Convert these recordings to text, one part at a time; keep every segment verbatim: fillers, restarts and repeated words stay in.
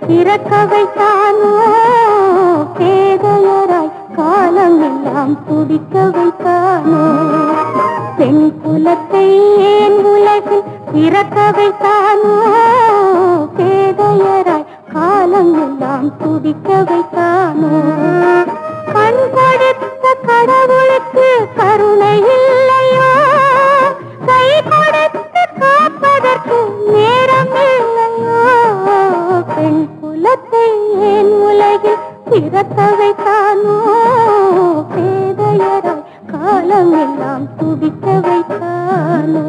பிறக்க வைத்தானோ பேதையராய் காலம் எல்லாம் துடிக்க வைத்தானோ பெண் குலத்தை ஏன் உலகில் பிறக்க வைத்தானோ பேதையராய் காலம் எல்லாம் துடிக்க வைத்தானோ கண் கொடுத்த கடவுளுக்கு கருணை இல்லையோ கை கொடுத்து காப்பதற்கு நேரம் இல்லையோ பெண் குலத்தை ஏன் உலகில் பிறக்க வைத்தானோ பேதையராய் காலம் எல்லாம் துடிக்க வைத்தானோ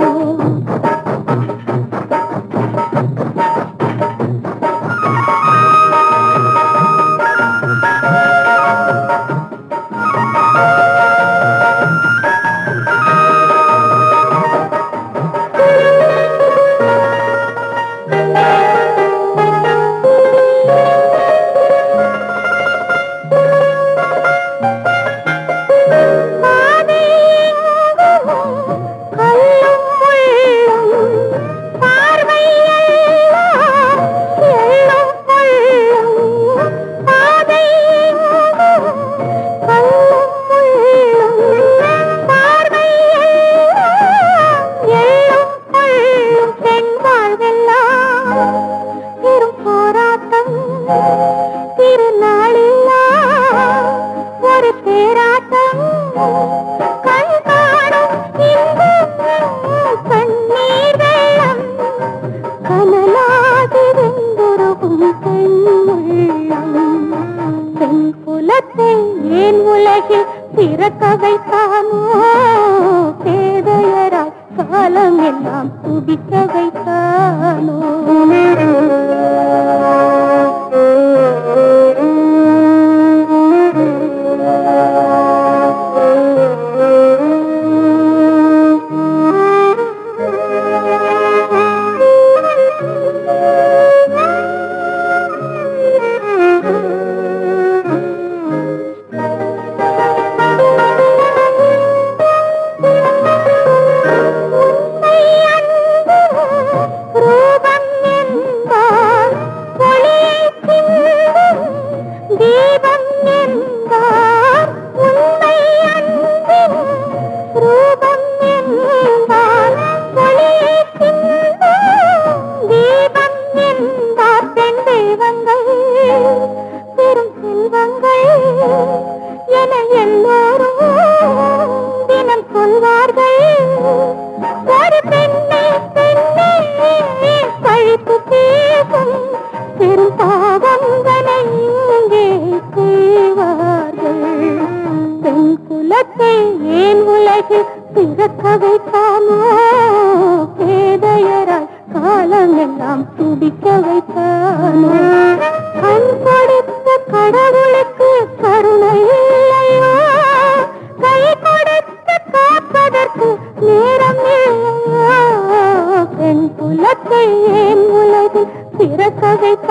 ஏன் உலகில் பிறக்க வைத்தானோ பேதையராய் காலம் எல்லாம் துடிக்க வைத்தானோ ஏன் உலகில் பிறக்க வைத்தானோ பேதையராய் காலம் எல்லாம் துடிக்க வைத்தானோ கண் கொடுத்த கடவுளுக்கு கருணை இல்லையோ கை கொடுத்து காப்பதற்கு நேரம் இல்லையோ பெண் குலத்தை ஏன் உலகில் பிறக்க வைத்தானோ